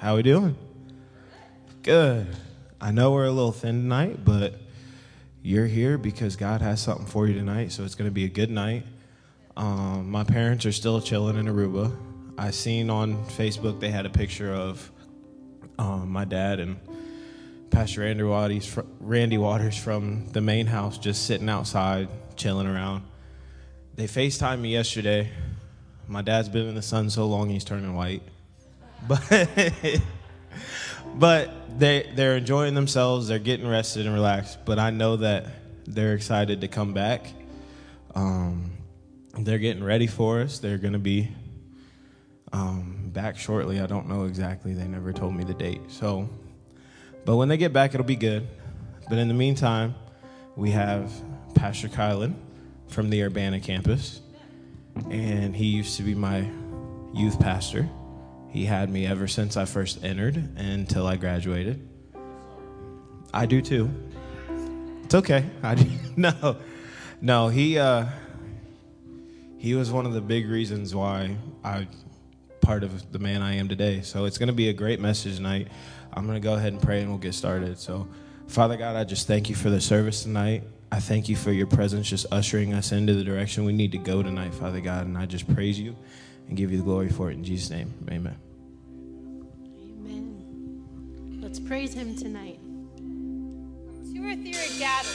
How we doing? Good. I know we're a little thin tonight, but you're here because God has something for you tonight, so it's going to be a good night. My parents are still chilling in Aruba. I seen on Facebook they had a picture of my dad and Pastor Randy Waters from the main house just sitting outside, chilling around. They FaceTimed me yesterday. My dad's been in the sun so long he's turning white. But they're enjoying themselves. They're getting rested and relaxed. But I know that they're excited to come back. They're getting ready for us. They're going to be back shortly. I don't know exactly. They never told me the date. But when they get back, it'll be good. But in the meantime, we have Pastor Kylan from the Urbana campus. And he used to be my youth pastor. He had me ever since I first entered until I graduated. I do too. It's okay. No. He was one of the big reasons why I'm part of the man I am today. So it's going to be a great message tonight. I'm going to go ahead and pray and we'll get started. So, Father God, I just thank you for the service tonight. I thank you for your presence just ushering us into the direction we need to go tonight, Father God. And I just praise you and give you the glory for it in Jesus' name. Amen. Amen. Let's praise him tonight. 2 or 3 are gathered.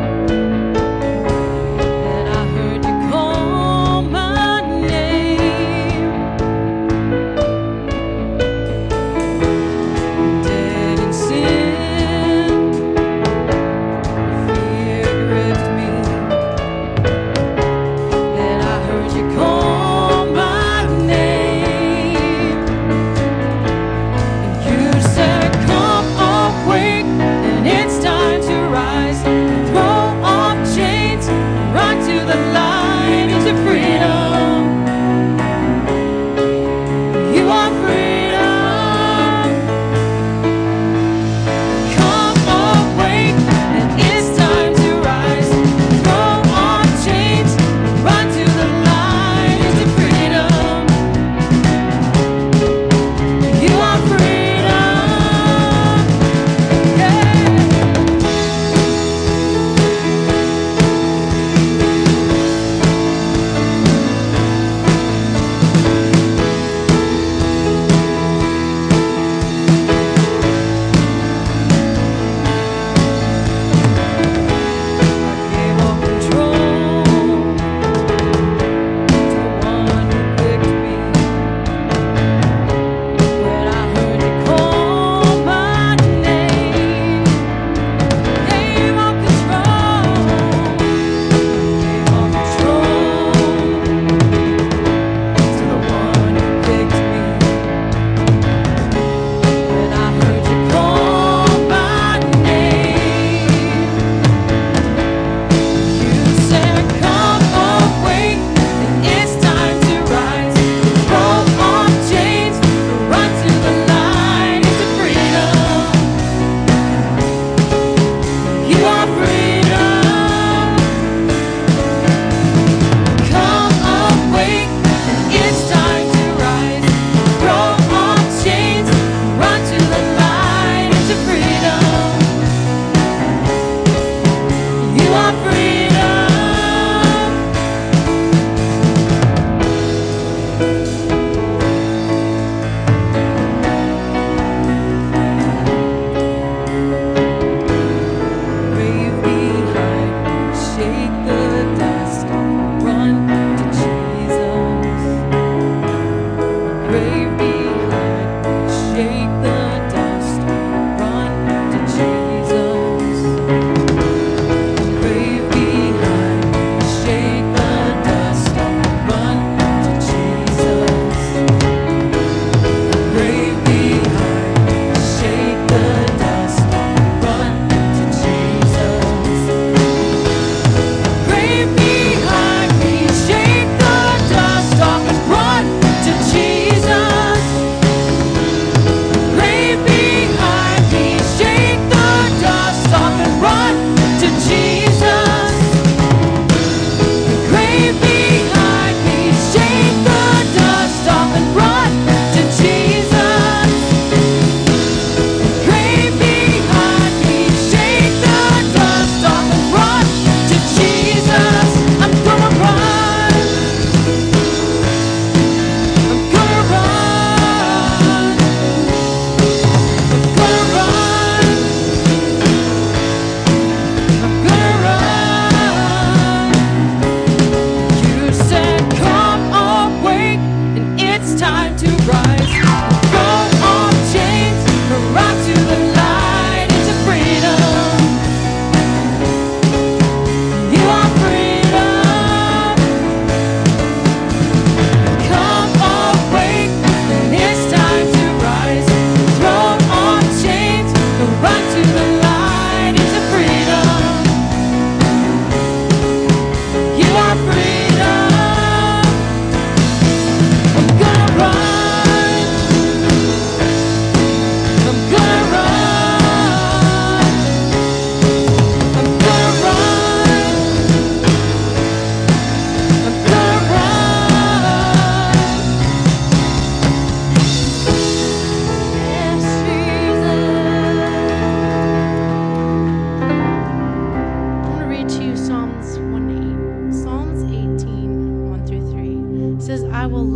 And I heard you call my name.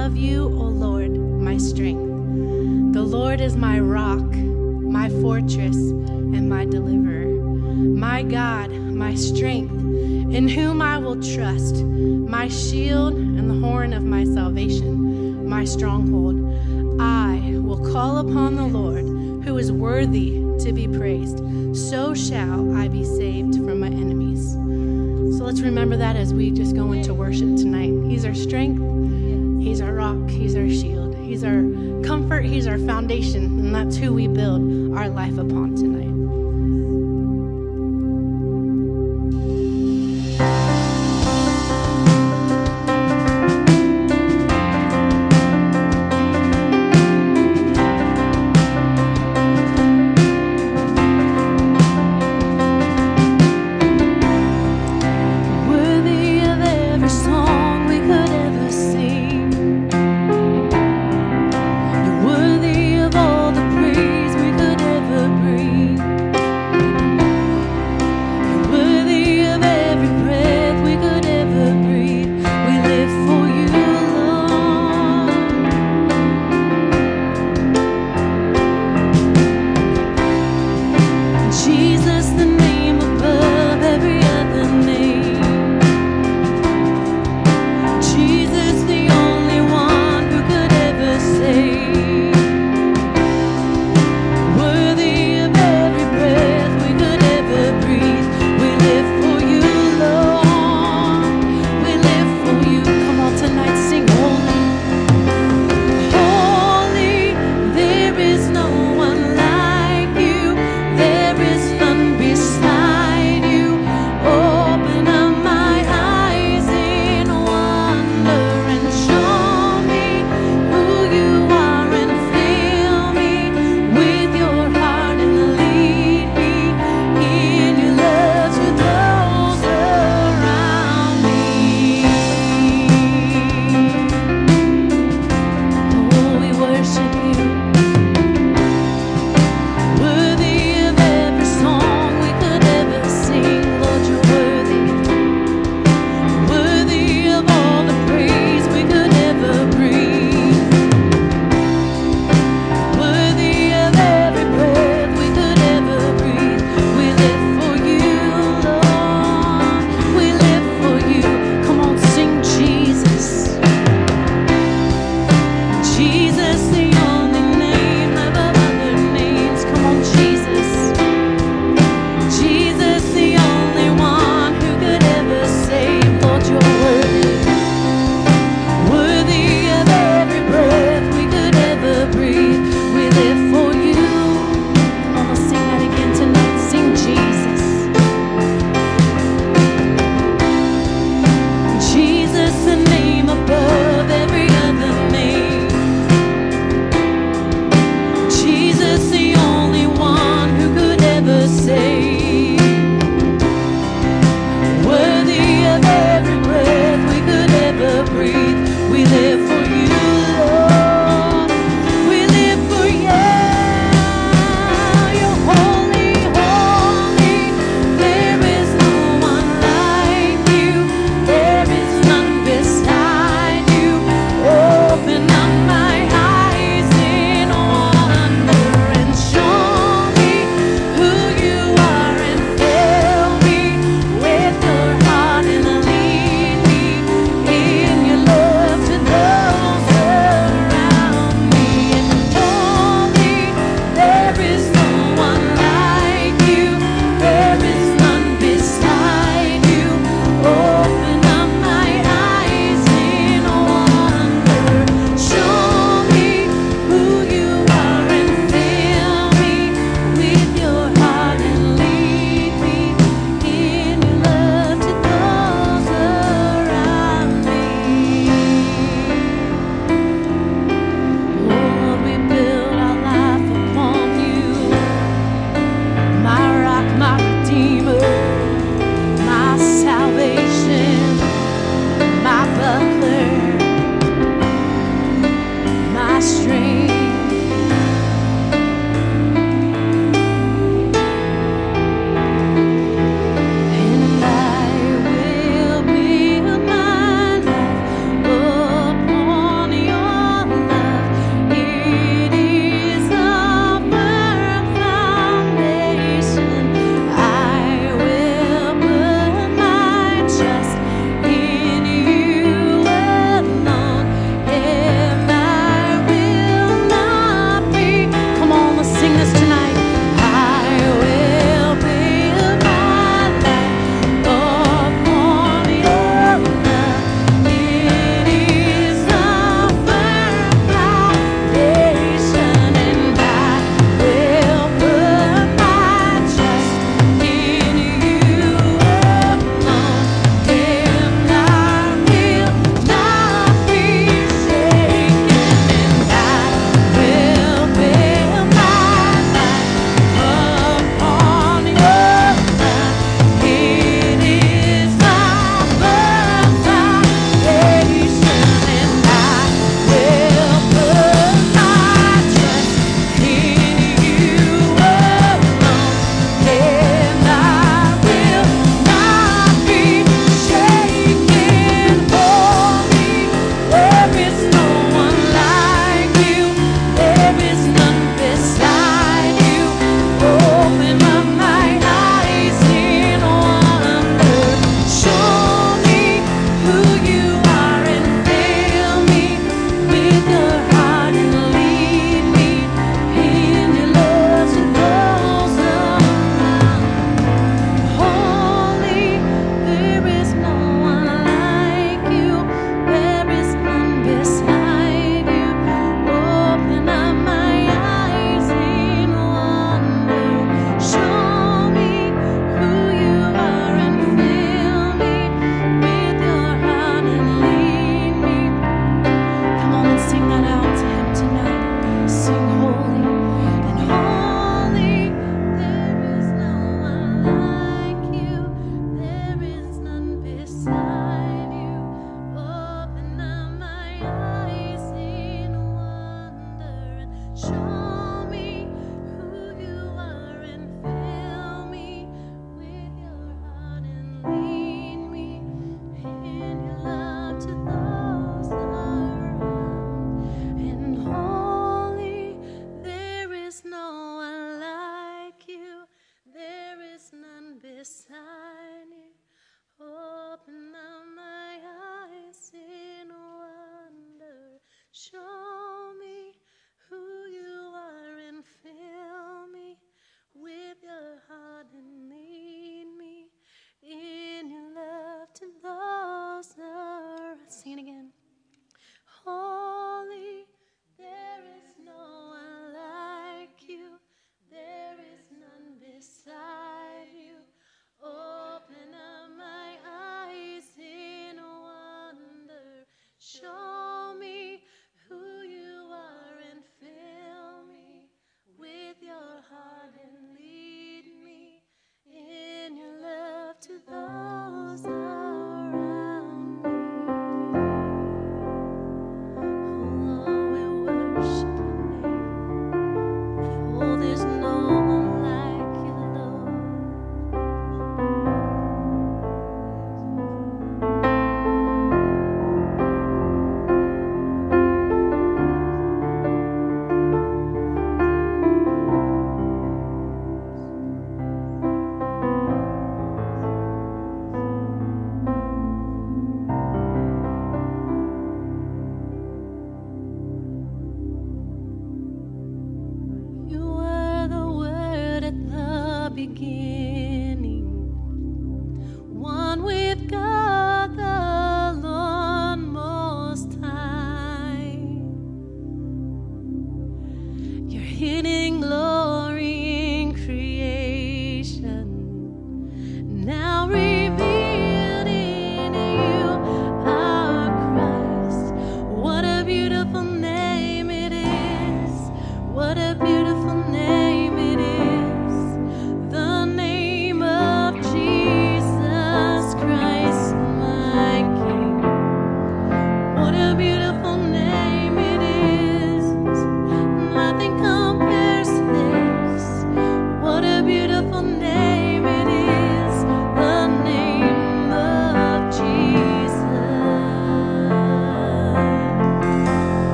love you, O Lord, my strength. The Lord is my rock, my fortress, and my deliverer. My God, my strength, in whom I will trust, my shield and the horn of my salvation, my stronghold. I will call upon the Lord, who is worthy to be praised. So shall I be saved from my enemies. So let's remember that as we just go into worship tonight. He's our strength, He's our rock, He's our shield, He's our comfort, He's our foundation, and that's who we build our life upon tonight. Worthy of all the praise we could ever bring.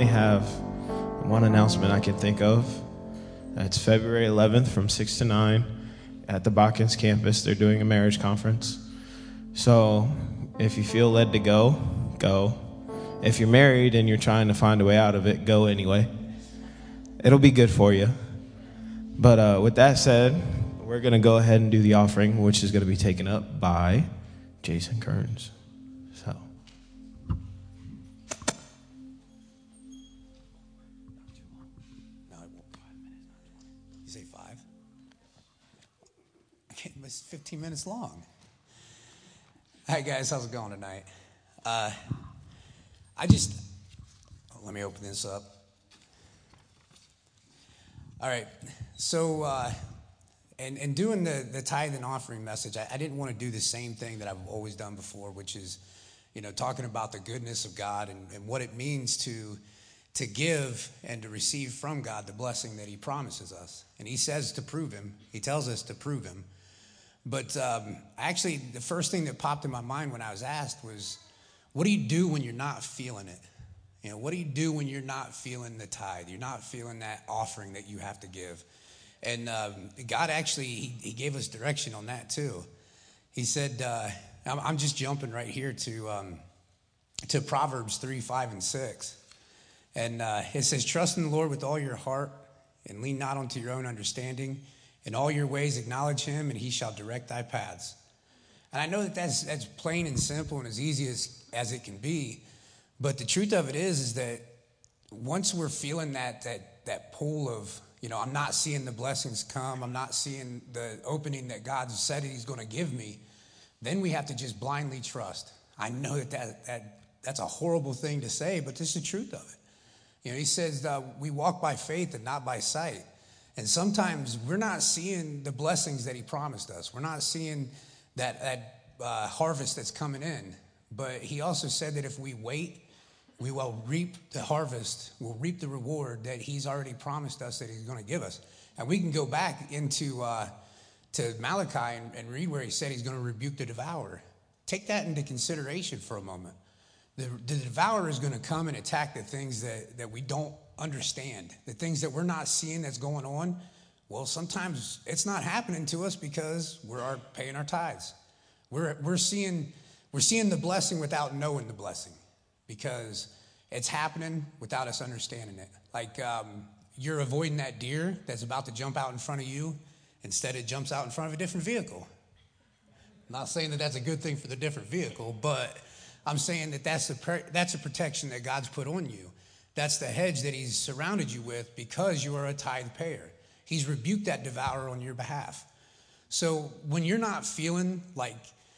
only have one announcement I can think of. It's February 11th from 6 to 9 at the Botkins campus. They're doing a marriage conference. So if you feel led to go, go. If you're married and you're trying to find a way out of it, go anyway. It'll be good for you. But with that said, we're going to go ahead and do the offering, which is going to be taken up by Jason Kearns. So. No, it won't. 5 minutes. You say 5? I can't, it's 15 minutes long. Hi guys, how's it going tonight? Let me open this up. All right, so and doing the tithe and offering message, I didn't want to do the same thing that I've always done before, which is, talking about the goodness of God and what it means to give and to receive from God the blessing that he promises us. And he says to prove him. He tells us to prove him. But actually, the first thing that popped in my mind when I was asked was, what do you do when you're not feeling it? What do you do when you're not feeling the tithe? You're not feeling that offering that you have to give. And God actually, he gave us direction on that too. He said, I'm just jumping right here to Proverbs 3, 5, and 6. And it says, trust in the Lord with all your heart and lean not unto your own understanding. In all your ways acknowledge him, and he shall direct thy paths. And I know that's plain and simple and as easy as it can be. But the truth of it is that once we're feeling that pull of, I'm not seeing the blessings come, I'm not seeing the opening that God said he's going to give me, then we have to just blindly trust. I know that's a horrible thing to say, but this is the truth of it. He says we walk by faith and not by sight. And sometimes we're not seeing the blessings that he promised us. We're not seeing that harvest that's coming in. But he also said that if we wait, we will reap the harvest, we'll reap the reward that he's already promised us that he's going to give us. And we can go back into to Malachi and read where he said he's going to rebuke the devourer. Take that into consideration for a moment. The devourer is going to come and attack the things that we don't understand, the things that we're not seeing that's going on. Well, sometimes it's not happening to us because we're paying our tithes. We're seeing the blessing without knowing the blessing, because it's happening without us understanding it. Like you're avoiding that deer that's about to jump out in front of you. Instead, it jumps out in front of a different vehicle. I'm not saying that that's a good thing for the different vehicle, but I'm saying that that's a protection that God's put on you. That's the hedge that he's surrounded you with because you are a tithe payer. He's rebuked that devourer on your behalf. So when you're not feeling like,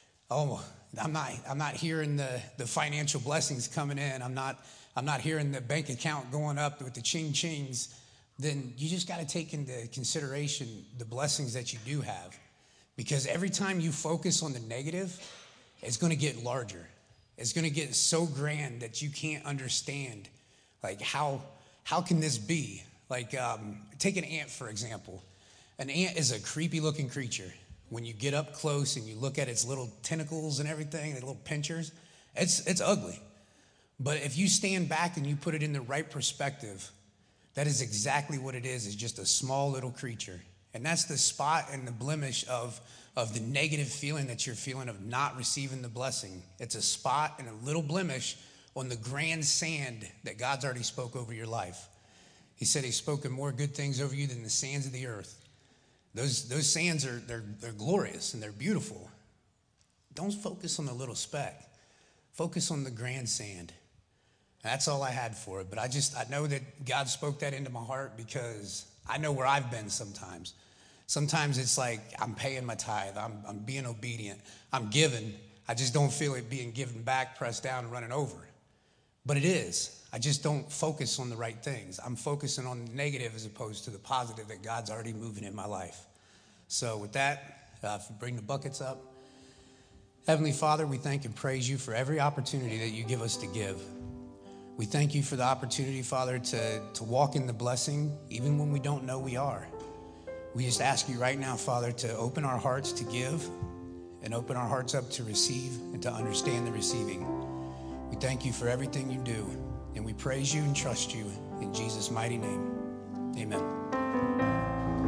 oh, I'm not hearing the financial blessings coming in, I'm not hearing the bank account going up with the ching-chings, then you just got to take into consideration the blessings that you do have. Because every time you focus on the negative, it's going to get larger. It's going to get so grand that you can't understand, like, how can this be? Like, take an ant, for example. An ant is a creepy-looking creature. When you get up close and you look at its little tentacles and everything, the little pinchers, it's ugly. But if you stand back and you put it in the right perspective, that is exactly what it is just a small little creature. And that's the spot and the blemish of the negative feeling that you're feeling of not receiving the blessing. It's a spot and a little blemish on the grand sand that God's already spoke over your life. He said he's spoken more good things over you than the sands of the earth. Those sands they're glorious and they're beautiful. Don't focus on the little speck. Focus on the grand sand. That's all I had for it. But I know that God spoke that into my heart because I know where I've been sometimes. Sometimes it's like I'm paying my tithe. I'm being obedient. I'm giving. I just don't feel it being given back, pressed down, and running over. But it is. I just don't focus on the right things. I'm focusing on the negative as opposed to the positive that God's already moving in my life. So with that, if you bring the buckets up. Heavenly Father, we thank and praise you for every opportunity that you give us to give. We thank you for the opportunity, Father, to walk in the blessing even when we don't know we are. We just ask you right now, Father, to open our hearts to give and open our hearts up to receive and to understand the receiving. We thank you for everything you do. And we praise you and trust you in Jesus' mighty name. Amen.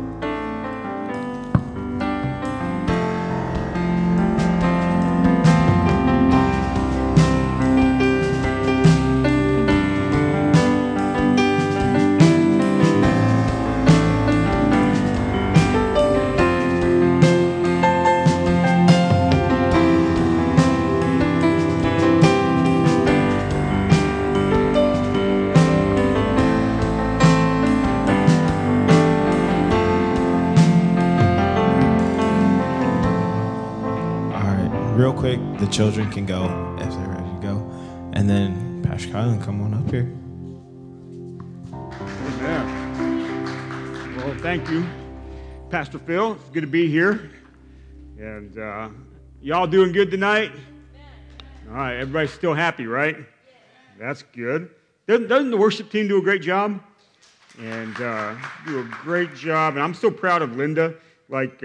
Real quick, the children can go if they're ready to go. And then Pastor Kylan, come on up here. Amen. Well, thank you, Pastor Phil. It's good to be here. And y'all doing good tonight? All right, everybody's still happy, right? That's good. Doesn't the worship team do a great job? And do a great job. And I'm so proud of Linda. Like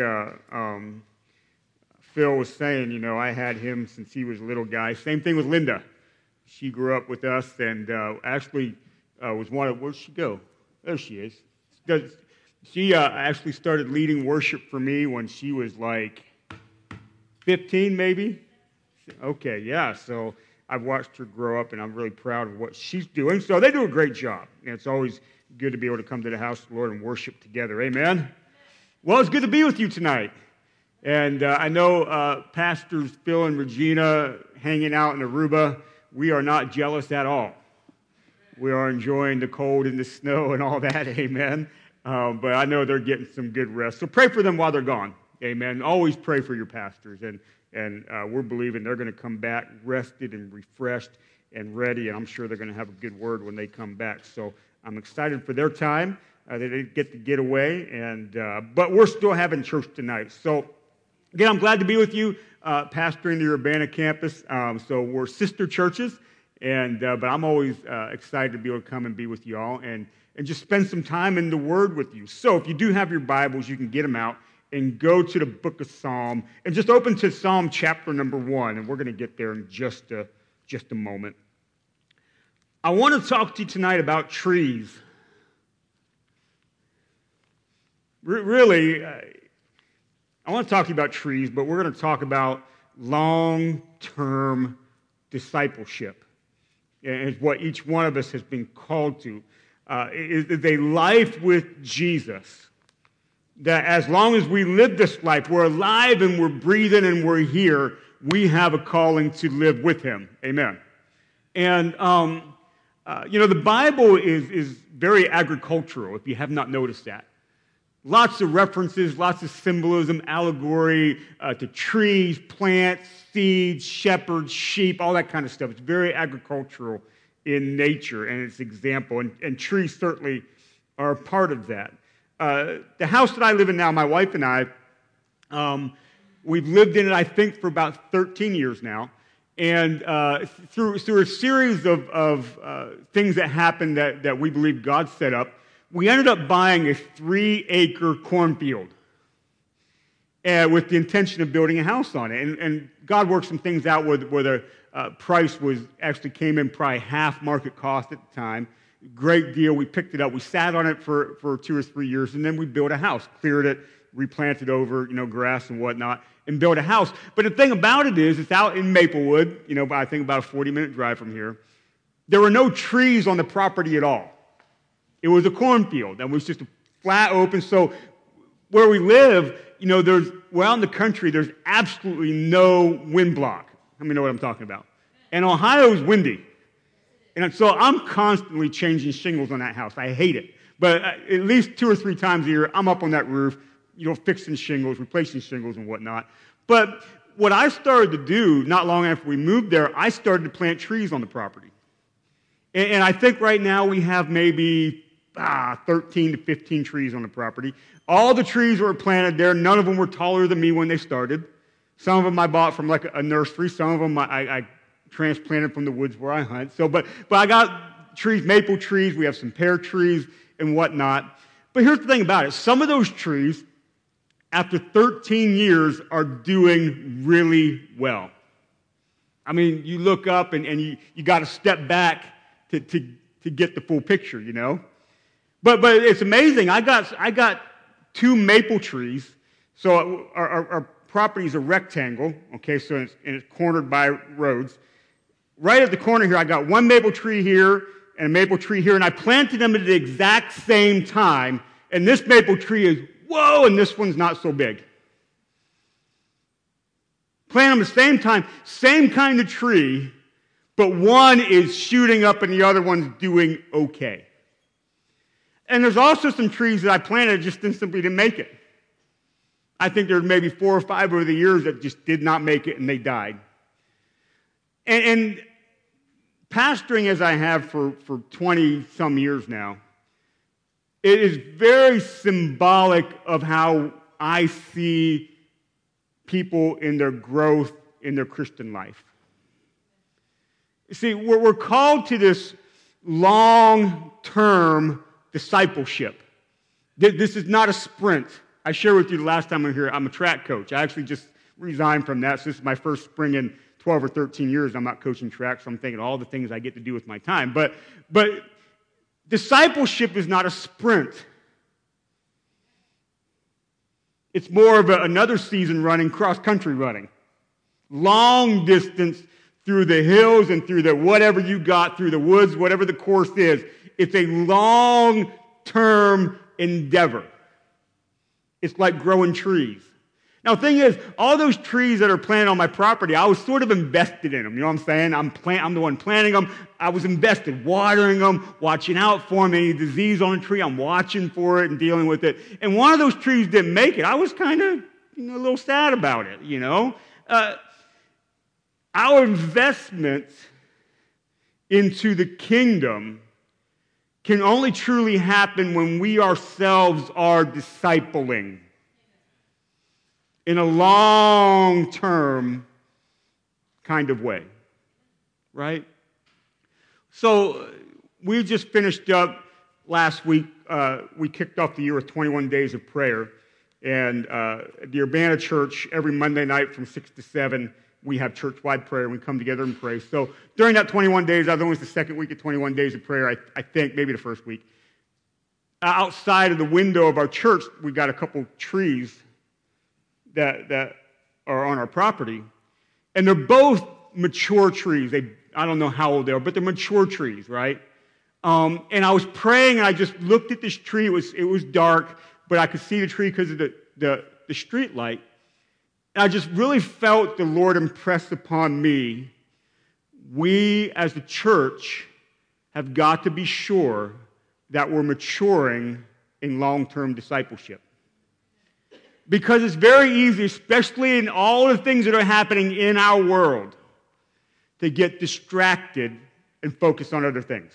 Phil was saying, you know, I had him since he was a little guy. Same thing with Linda. She grew up with us and actually was one of, where'd she go? There she is. She actually started leading worship for me when she was like 15 maybe. Okay, yeah, so I've watched her grow up and I'm really proud of what she's doing. So they do a great job. And it's always good to be able to come to the house of the Lord and worship together. Amen? Well, it's good to be with you tonight. And I know Pastors Phil and Regina hanging out in Aruba, we are not jealous at all. We are enjoying the cold and the snow and all that, amen. But I know they're getting some good rest. So pray for them while they're gone, amen. Always pray for your pastors. And we're believing they're going to come back rested and refreshed and ready. And I'm sure they're going to have a good word when they come back. So I'm excited for their time. They didn't get to get away. But we're still having church tonight. So again, I'm glad to be with you, pastoring the Urbana campus. So we're sister churches, but I'm always excited to be able to come and be with you all and just spend some time in the Word with you. So if you do have your Bibles, you can get them out and go to the book of Psalm and just open to Psalm chapter number 1, and we're going to get there in just a moment. I want to talk to you tonight about trees. Really, I want to talk to you about trees, but we're going to talk about long-term discipleship. And it's what each one of us has been called to. Is a life with Jesus. That as long as we live this life, we're alive and we're breathing and we're here, we have a calling to live with Him. Amen. And, the Bible is very agricultural, if you have not noticed that. Lots of references, lots of symbolism, allegory to trees, plants, seeds, shepherds, sheep, all that kind of stuff. It's very agricultural in nature and its example, and trees certainly are a part of that. The house that I live in now, my wife and I, we've lived in it, I think, for about 13 years now. And through a series of things that happened that we believe God set up, we ended up buying a 3-acre cornfield with the intention of building a house on it. And God worked some things out where the price actually came in probably half market cost at the time. Great deal. We picked it up. We sat on it for 2 or 3 years, and then we built a house, cleared it, replanted over, grass and whatnot, and built a house. But the thing about it is, it's out in Maplewood, I think about a 40-minute drive from here. There were no trees on the property at all. It was a cornfield that was just a flat open. So where we live, we're out in the country, there's absolutely no wind block. How many know what I'm talking about? And Ohio is windy. And so I'm constantly changing shingles on that house. I hate it. But at least 2 or 3 times a year, I'm up on that roof, fixing shingles, replacing shingles and whatnot. But what I started to do, not long after we moved there, I started to plant trees on the property. And I think right now we have maybe 13 to 15 trees on the property. All the trees were planted there. None of them were taller than me when they started. Some of them I bought from like a nursery. Some of them I transplanted from the woods where I hunt. But I got trees, maple trees. We have some pear trees and whatnot. But here's the thing about it. Some of those trees, after 13 years, are doing really well. I mean, you look up and you got to step back to get the full picture, you know. But it's amazing. I got 2 maple trees. So our property is a rectangle, okay, so it's cornered by roads. Right at the corner here, I got 1 maple tree here and a maple tree here, and I planted them at the exact same time, and this maple tree is, whoa, and this one's not so big. Plant them at the same time, same kind of tree, but one is shooting up and the other one's doing okay. And there's also some trees that I planted that just simply didn't make it. I think there were maybe 4 or 5 over the years that just did not make it and they died. And pastoring as I have for 20-some years now, it is very symbolic of how I see people in their growth in their Christian life. You see, we're called to this long-term discipleship. This is not a sprint. I shared with you the last time I was here, I'm a track coach. I actually just resigned from that, so this is my first spring in 12 or 13 years. I'm not coaching track, so I'm thinking all the things I get to do with my time. But discipleship is not a sprint. It's more of another season running, cross-country running. Long distance through the hills and through the whatever you got, through the woods, whatever the course is. It's a long-term endeavor. It's like growing trees. Now, the thing is, all those trees that are planted on my property, I was sort of invested in them. You know what I'm saying? I'm the one planting them. I was invested, watering them, watching out for them. Any disease on a tree, I'm watching for it and dealing with it. And one of those trees didn't make it. I was kind of a little sad about it, you know. Our investment into the kingdom can only truly happen when we ourselves are discipling in a long-term kind of way, right? So we just finished up last week. We kicked off the year with 21 days of prayer. And at the Urbana Church, every Monday night from 6 to 7, we have church-wide prayer, and we come together and pray. So during that 21 days, I think it was the second week of 21 days of prayer, I think, maybe the first week. Outside of the window of our church, we got a couple trees that are on our property, and they're both mature trees. I don't know how old they are, but they're mature trees, right? And I was praying, and I just looked at this tree. It was dark, but I could see the tree because of the street light. And I just really felt the Lord impress upon me, we as a church have got to be sure that we're maturing in long-term discipleship. Because it's very easy, especially in all the things that are happening in our world, to get distracted and focus on other things.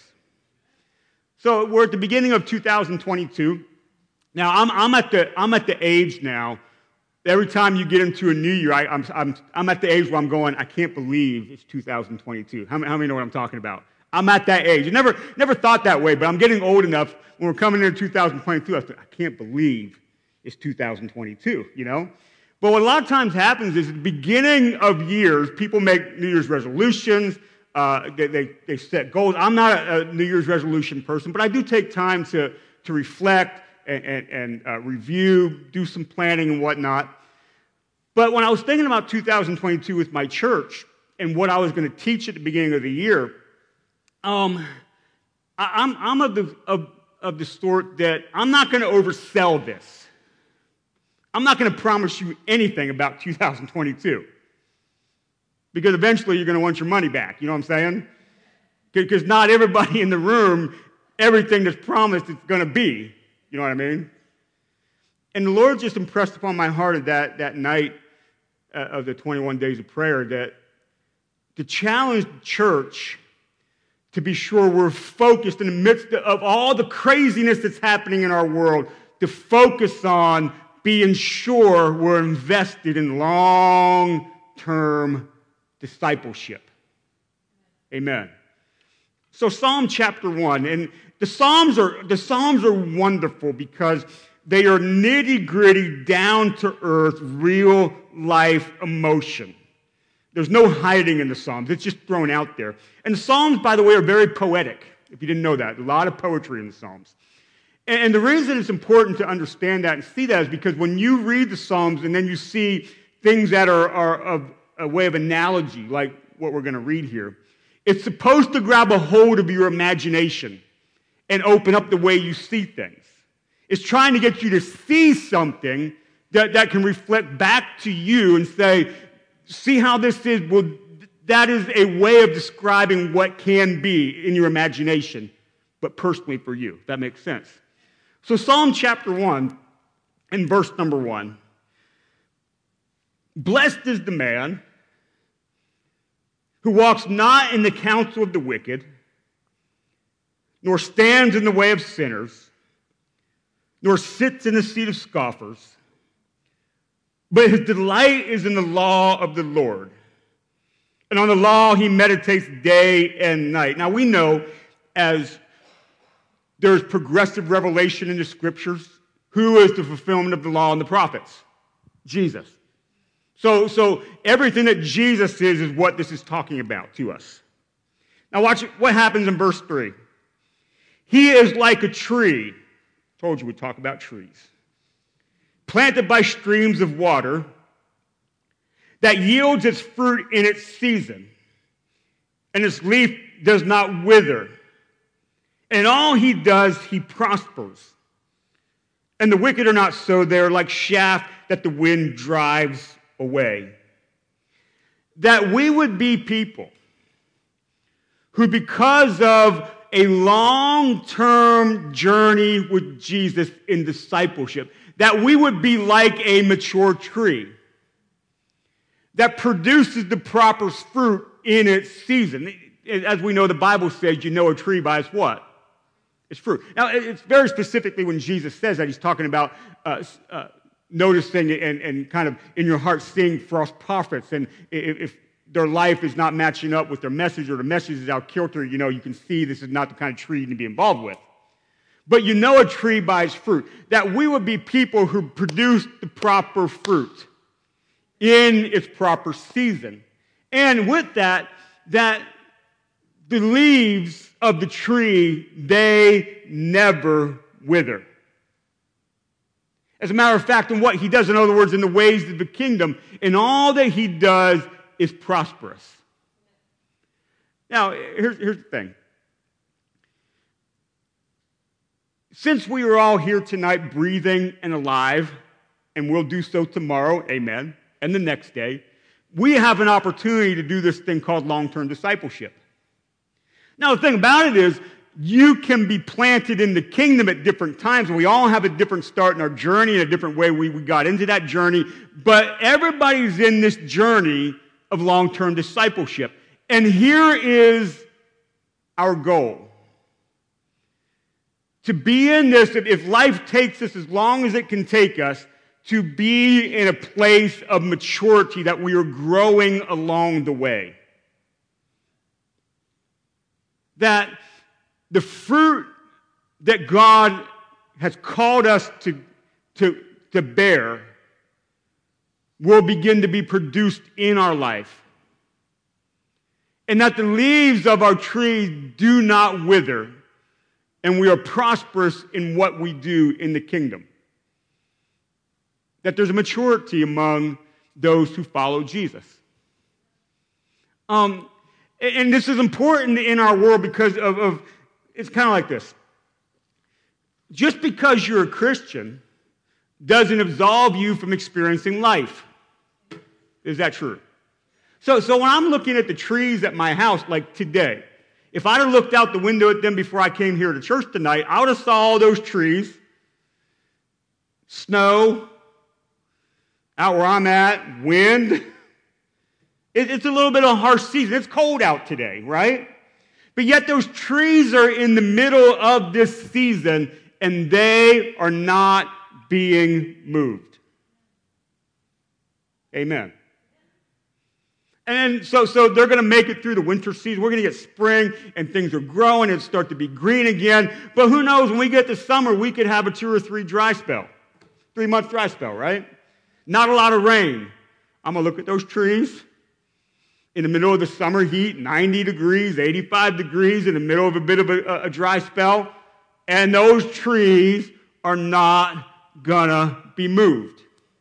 So we're at the beginning of 2022. Now I'm at the age now. Every time you get into a new year, I'm at the age where I'm going, I can't believe it's 2022. How many know what I'm talking about? I'm at that age. I never thought that way, but I'm getting old enough. When we're coming into 2022, I can't believe it's 2022, you know? But what a lot of times happens is at the beginning of years, people make New Year's resolutions. They set goals. I'm not a New Year's resolution person, but I do take time to reflect and review, do some planning and whatnot. But when I was thinking about 2022 with my church and what I was going to teach at the beginning of the year, I'm of the sort that I'm not going to oversell this. I'm not going to promise you anything about 2022 because eventually you're going to want your money back. You know what I'm saying? Because not everybody in the room, everything that's promised is going to be. You know what I mean? And the Lord just impressed upon my heart of that night of the 21 days of prayer that to challenge the church to be sure we're focused in the midst of all the craziness that's happening in our world, to focus on being sure we're invested in long-term discipleship. Amen. So Psalm chapter 1, and the Psalms are wonderful because they are nitty-gritty, down-to-earth, real-life emotion. There's no hiding in the Psalms. It's just thrown out there. And the Psalms, by the way, are very poetic, if you didn't know that. A lot of poetry in the Psalms. And the reason it's important to understand that and see that is because when you read the Psalms and then you see things that are of a way of analogy, like what we're going to read here, it's supposed to grab a hold of your imagination and open up the way you see things. It's trying to get you to see something that can reflect back to you and say, see how this is? Well, that is a way of describing what can be in your imagination, but personally for you. If that makes sense. So Psalm chapter 1 and verse number 1. Blessed is the man who walks not in the counsel of the wicked, nor stands in the way of sinners, nor sits in the seat of scoffers, but his delight is in the law of the Lord. And on the law he meditates day and night. Now we know as there's progressive revelation in the scriptures, who is the fulfillment of the law and the prophets? Jesus. So everything that Jesus is what this is talking about to us. Now watch what happens in verse 3. He is like a tree. Told you we'd talk about trees. Planted by streams of water that yields its fruit in its season, and its leaf does not wither. And all he does, he prospers. And the wicked are not so. They're like chaff that the wind drives away. That we would be people who, because of a long-term journey with Jesus in discipleship, that we would be like a mature tree that produces the proper fruit in its season. As we know, the Bible says you know a tree by its what? Its fruit. Now, it's very specifically when Jesus says that, he's talking about noticing and kind of in your heart seeing false prophets. And if their life is not matching up with their message or the message is out kilter, you know, you can see this is not the kind of tree you need to be involved with. But you know a tree by its fruit. That we would be people who produce the proper fruit in its proper season. And with that the leaves of the tree, they never wither. As a matter of fact, in what he does, in other words, in the ways of the kingdom, in all that he does is prosperous. Now, here's the thing. Since we are all here tonight breathing and alive, and we'll do so tomorrow, amen, and the next day, we have an opportunity to do this thing called long-term discipleship. Now, the thing about it is, you can be planted in the kingdom at different times, and we all have a different start in our journey and a different way we got into that journey, but everybody's in this journey of long-term discipleship. And here is our goal. To be in this, if life takes us as long as it can take us, to be in a place of maturity that we are growing along the way. That the fruit that God has called us to bear will begin to be produced in our life. And that the leaves of our trees do not wither, and we are prosperous in what we do in the kingdom. That there's a maturity among those who follow Jesus. And this is important in our world because of it's kind of like this. Just because you're a Christian doesn't absolve you from experiencing life. Is that true? So when I'm looking at the trees at my house, like today, if I'd have looked out the window at them before I came here to church tonight, I would have saw all those trees, snow, out where I'm at, wind. It's a little bit of a harsh season. It's cold out today, right? But yet those trees are in the middle of this season, and they are not being moved. Amen. And so they're going to make it through the winter season. We're going to get spring, and things are growing and start to be green again. But who knows, when we get to summer, we could have a 2 or 3 dry spell. 3-month dry spell, right? Not a lot of rain. I'm going to look at those trees, in the middle of the summer heat, 90 degrees, 85 degrees, in the middle of a bit of a dry spell, and those trees are not gonna be moved.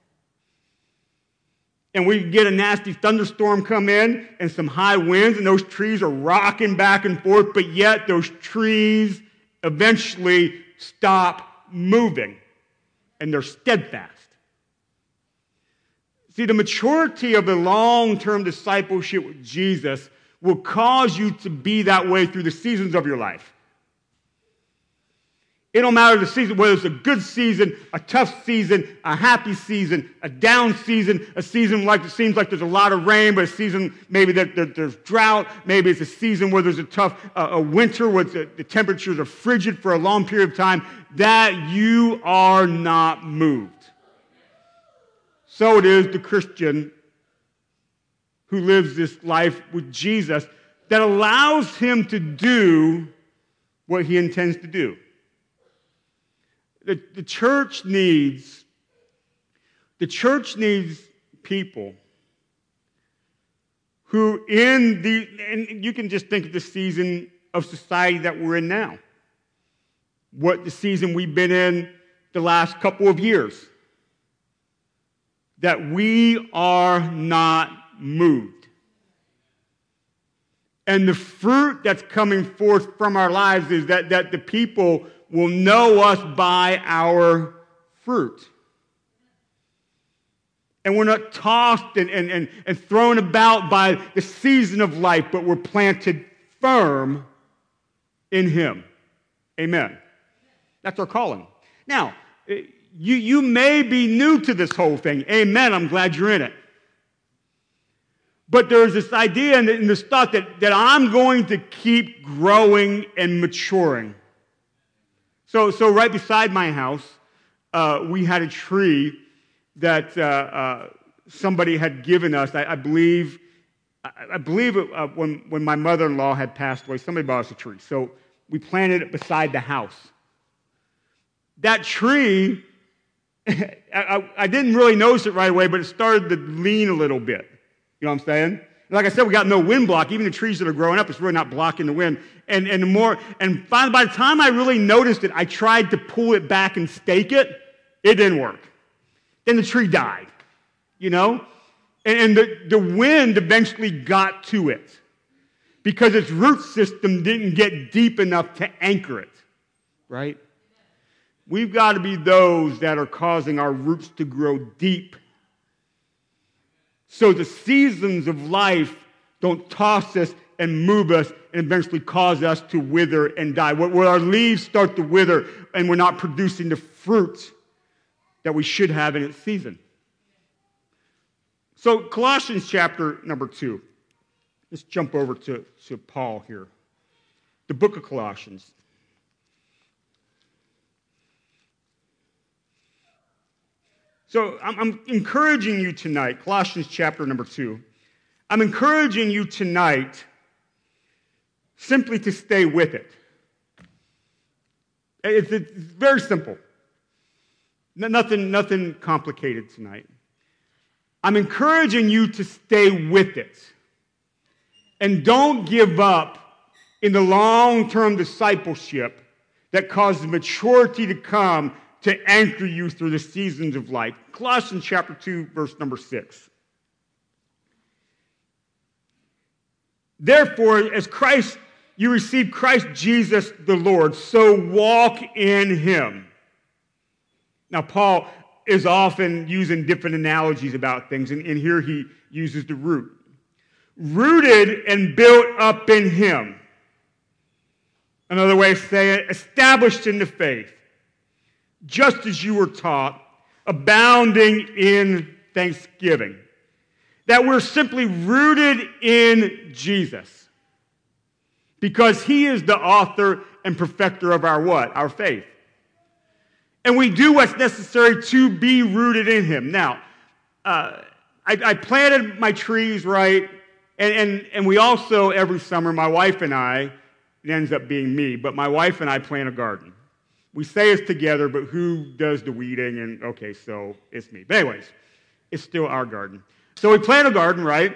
And we get a nasty thunderstorm come in and some high winds, and those trees are rocking back and forth, but yet those trees eventually stop moving, and they're steadfast. See, the maturity of the long-term discipleship with Jesus will cause you to be that way through the seasons of your life. It don't matter the season, whether it's a good season, a tough season, a happy season, a down season, a season like it seems like there's a lot of rain, but a season maybe that there's drought. Maybe it's a season where there's a tough a winter where the temperatures are frigid for a long period of time, that you are not moved. So it is the Christian who lives this life with Jesus that allows him to do what he intends to do. The church needs people who and you can just think of the season of society that we're in now. What the season we've been in the last couple of years. That we are not moved. And the fruit that's coming forth from our lives is that the people will know us by our fruit. And we're not tossed and thrown about by the season of life, but we're planted firm in Him. Amen. That's our calling. Now, you may be new to this whole thing. Amen. I'm glad you're in it. But there's this idea and this thought that I'm going to keep growing and maturing. So right beside my house, we had a tree that somebody had given us. I believe it, when my mother-in-law had passed away, somebody bought us a tree. So we planted it beside the house. That tree, I didn't really notice it right away, but it started to lean a little bit. You know what I'm saying? Like I said, we got no wind block. Even the trees that are growing up, it's really not blocking the wind. And finally, by the time I really noticed it, I tried to pull it back and stake it. It didn't work. Then the tree died, you know? And the wind eventually got to it because its root system didn't get deep enough to anchor it, right? We've got to be those that are causing our roots to grow deep so the seasons of life don't toss us and move us and eventually cause us to wither and die. Where our leaves start to wither and we're not producing the fruit that we should have in its season. So Colossians chapter number 2. Let's jump over to Paul here. The book of Colossians. So I'm encouraging you tonight, Colossians chapter number 2. I'm encouraging you tonight simply to stay with it. It's very simple. Nothing complicated tonight. I'm encouraging you to stay with it. And don't give up in the long-term discipleship that causes maturity to come to anchor you through the seasons of life. Colossians chapter 2, verse number 6. Therefore, as Christ, you received Christ Jesus the Lord, so walk in Him. Now, Paul is often using different analogies about things, and here he uses the root. Rooted and built up in Him. Another way of saying it, established in the faith. Just as you were taught, abounding in thanksgiving. That we're simply rooted in Jesus. Because He is the author and perfecter of our what? Our faith. And we do what's necessary to be rooted in Him. Now, I planted my trees, right? And we also, every summer, my wife and I, it ends up being me, but my wife and I plant a garden. We say it's together, but who does the weeding? And okay, so it's me. But anyways, it's still our garden. So we plant a garden, right?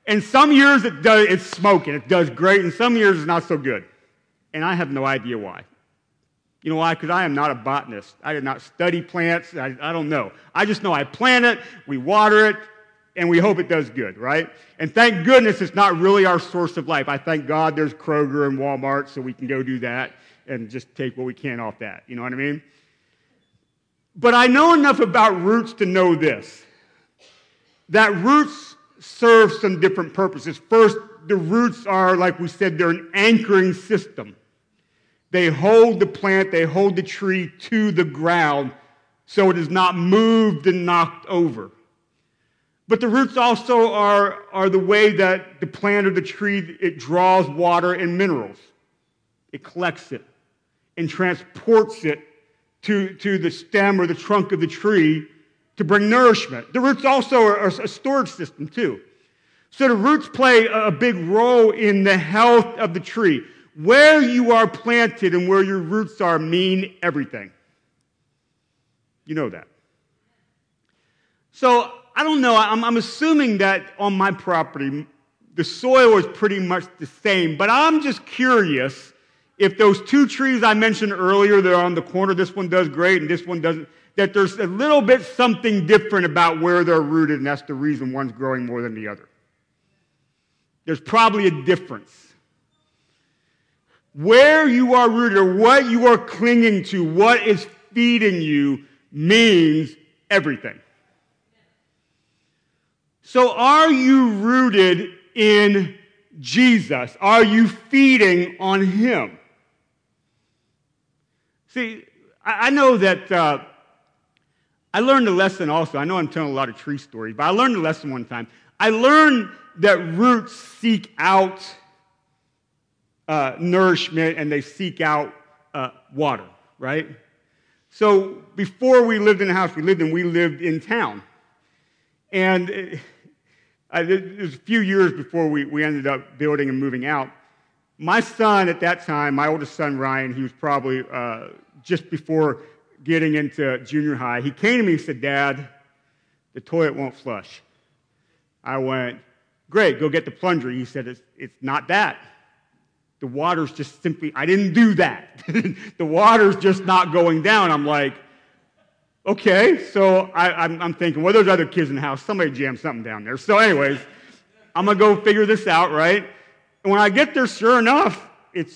And some years it's smoking. It does great. And some years it's not so good. And I have no idea why. You know why? Because I am not a botanist. I did not study plants. I don't know. I just know I plant it, we water it, and we hope it does good, right? And thank goodness it's not really our source of life. I thank God there's Kroger and Walmart so we can go do that and just take what we can off that. You know what I mean? But I know enough about roots to know this, that roots serve some different purposes. First, the roots are, like we said, they're an anchoring system. They hold the plant, they hold the tree to the ground so it is not moved and knocked over. But the roots also are the way that the plant or the tree, it draws water and minerals. It collects it and transports it to the stem or the trunk of the tree to bring nourishment. The roots also are a storage system too. So the roots play a big role in the health of the tree. Where you are planted and where your roots are mean everything. You know that. So, I don't know, I'm assuming that on my property, the soil is pretty much the same, but I'm just curious if those two trees I mentioned earlier, they're on the corner, this one does great and this one doesn't, that there's a little bit something different about where they're rooted, and that's the reason one's growing more than the other. There's probably a difference. Where you are rooted or what you are clinging to, what is feeding you, means everything. So are you rooted in Jesus? Are you feeding on Him? See, I know that I learned a lesson also. I know I'm telling a lot of tree stories, but I learned a lesson one time. I learned that roots seek out nourishment and they seek out water, right? So before we lived in the house we lived in town. And it was a few years before we ended up building and moving out. My son at that time, my oldest son Ryan, he was probably just before getting into junior high, he came to me and said, "Dad, the toilet won't flush." I went, "Great, go get the plunger." He said, it's not that. The water's just simply, I didn't do that. The water's just not going down. I'm like, okay. So I'm thinking, well, there's other kids in the house. Somebody jammed something down there. So anyways, I'm going to go figure this out, right? And when I get there, sure enough, it's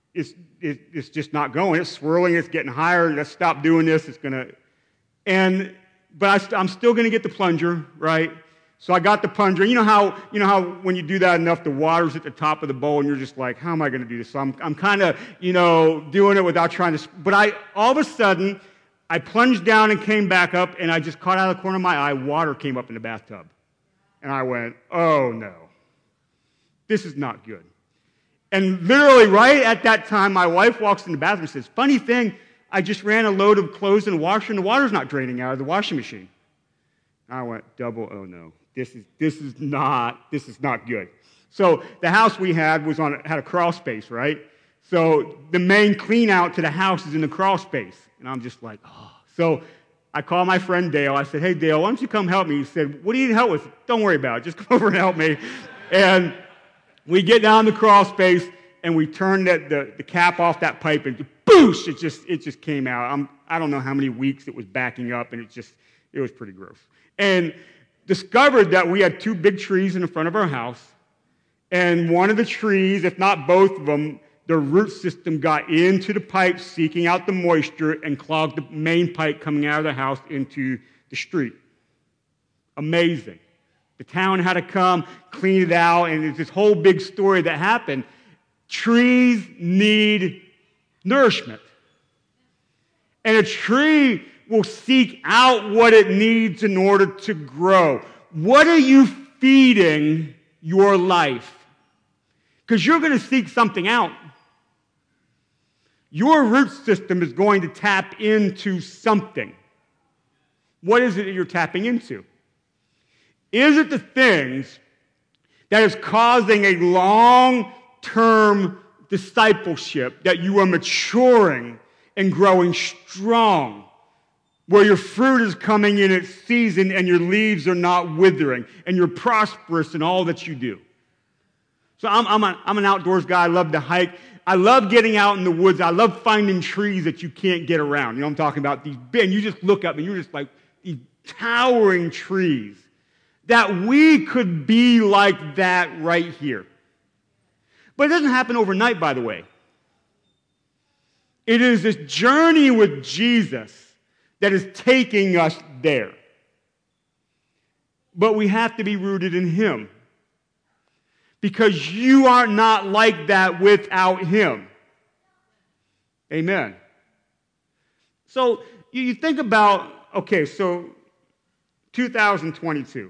just not going. It's swirling. It's getting higher. Let's stop doing this. It's going to, but I'm still going to get the plunger, right? So I got the plunger. You know how when you do that enough, the water's at the top of the bowl, and you're just like, how am I going to do this? So I'm kind of, doing it without trying to. But all of a sudden, I plunged down and came back up, and I just caught out of the corner of my eye, water came up in the bathtub. And I went, oh no, this is not good. And literally right at that time, my wife walks in the bathroom and says, "Funny thing, I just ran a load of clothes in the washer, and the water's not draining out of the washing machine." And I went, double oh no. This is not good. So the house we had had a crawl space, right? So the main clean out to the house is in the crawl space. And I'm just like, oh. So I called my friend Dale. I said, "Hey Dale, why don't you come help me?" He said, "What do you need help with?" "Don't worry about it. Just come over and help me." And we get down the crawl space and we turn the cap off that pipe and boosh, it just came out. I don't know how many weeks it was backing up, and it was pretty gross. And discovered that we had two big trees in the front of our house, and one of the trees, if not both of them, the root system got into the pipe, seeking out the moisture, and clogged the main pipe coming out of the house into the street. Amazing. The town had to come, clean it out, and it's this whole big story that happened. Trees need nourishment. And a tree will seek out what it needs in order to grow. What are you feeding your life? Because you're going to seek something out. Your root system is going to tap into something. What is it that you're tapping into? Is it the things that is causing a long-term discipleship, that you are maturing and growing strong? where your fruit is coming in its season and your leaves are not withering, and you're prosperous in all that you do. So I'm an outdoors guy. I love to hike. I love getting out in the woods. I love finding trees that you can't get around. You know what I'm talking about? These big, and you just look up and you're just like these towering trees. That we could be like that right here. But it doesn't happen overnight, by the way. It is this journey with Jesus that is taking us there. But we have to be rooted in Him. Because you are not like that without Him. Amen. So you think about, okay, so 2022.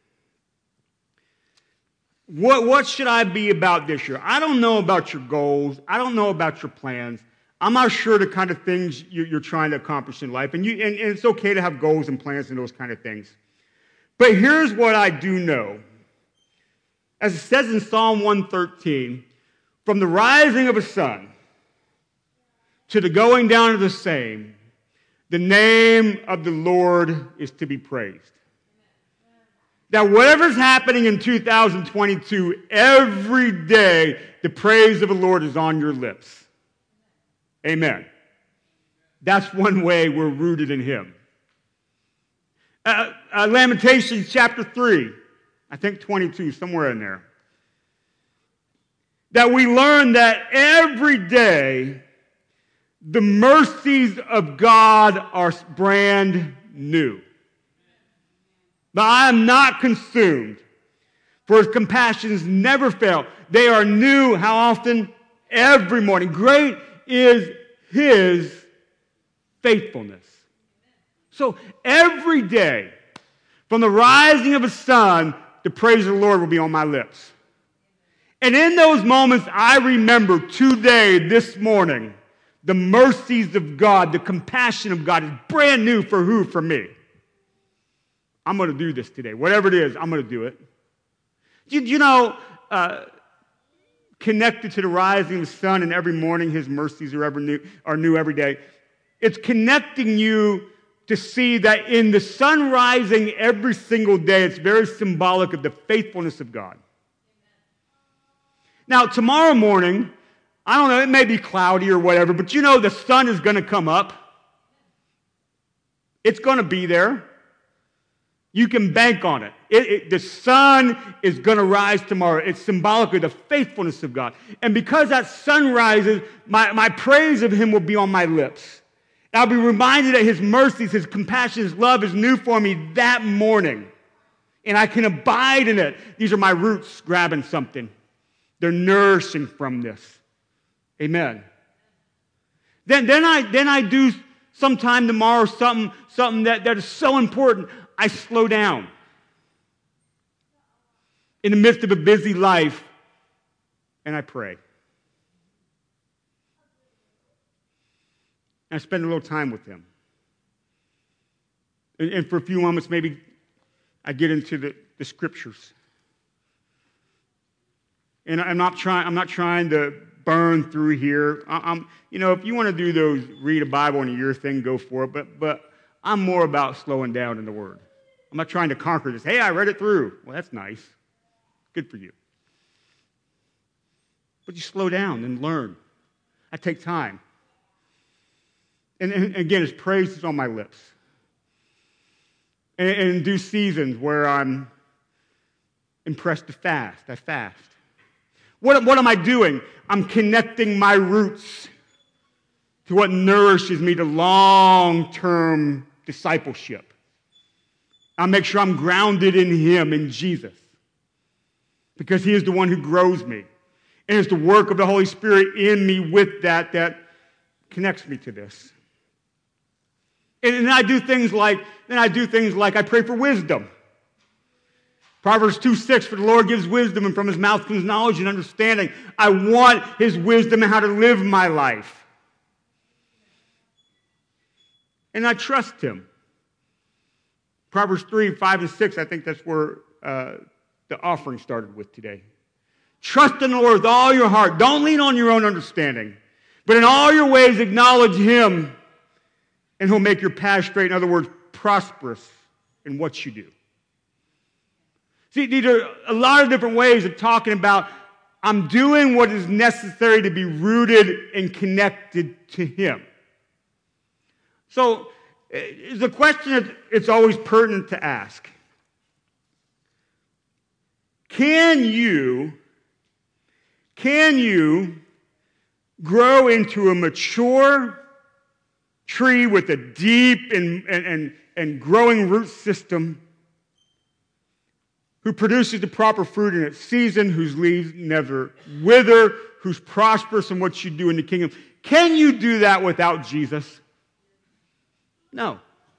What should I be about this year? I don't know about your goals. I don't know about your plans. I'm not sure the kind of things you're trying to accomplish in life. And it's okay to have goals and plans and those kind of things. But here's what I do know. As it says in Psalm 113, from the rising of the sun to the going down of the same, the name of the Lord is to be praised. That whatever's happening in 2022, every day the praise of the Lord is on your lips. Amen. That's one way we're rooted in Him. Lamentations chapter 3, I think 22, somewhere in there. That we learn that every day the mercies of God are brand new. But I am not consumed, for His compassions never fail. They are new, how often? Every morning. Great is His faithfulness. So every day, from the rising of the sun, the praise of the Lord will be on my lips. And in those moments, I remember today, this morning, the mercies of God, the compassion of God is brand new for who? For me. I'm going to do this today. Whatever it is, I'm going to do it. You know, connected to the rising of the sun, and every morning His mercies are new every day. It's connecting you to see that in the sun rising every single day, it's very symbolic of the faithfulness of God. Now, tomorrow morning, I don't know, it may be cloudy or whatever, but you know the sun is going to come up. It's going to be there. You can bank on it. The sun is going to rise tomorrow. It's symbolic of the faithfulness of God. And because that sun rises, my praise of Him will be on my lips. And I'll be reminded that His mercies, His compassion, His love is new for me that morning. And I can abide in it. These are my roots grabbing something. They're nourishing from this. Amen. Then I do sometime tomorrow something that is so important. I slow down. In the midst of a busy life, and I pray. And I spend a little time with Him. And for a few moments, maybe I get into the scriptures. And I'm not trying to burn through here. If you want to do those, read a Bible in a year thing, go for it. But I'm more about slowing down in the Word. I'm not trying to conquer this. Hey, I read it through. Well, that's nice. Good for you. But you slow down and learn. I take time. And again, His praise is on my lips. And in due seasons where I'm impressed to fast, I fast. What am I doing? I'm connecting my roots to what nourishes me to long-term discipleship. I'll make sure I'm grounded in Him, in Jesus, because He is the one who grows me. And it's the work of the Holy Spirit in me with that connects me to this. And then I do things like I pray for wisdom. Proverbs 2:6, for the Lord gives wisdom, and from His mouth comes knowledge and understanding. I want His wisdom and how to live my life. And I trust Him. Proverbs 3:5 and 6, I think that's where the offering started with today. Trust in the Lord with all your heart. Don't lean on your own understanding, but in all your ways acknowledge Him, and he'll make your path straight. In other words, prosperous in what you do. See, these are a lot of different ways of talking about I'm doing what is necessary to be rooted and connected to him. So the question that it's always pertinent to ask, can you grow into a mature tree with a deep and growing root system who produces the proper fruit in its season, whose leaves never wither, who's prosperous in what you do in the kingdom? Can you do that without Jesus? No.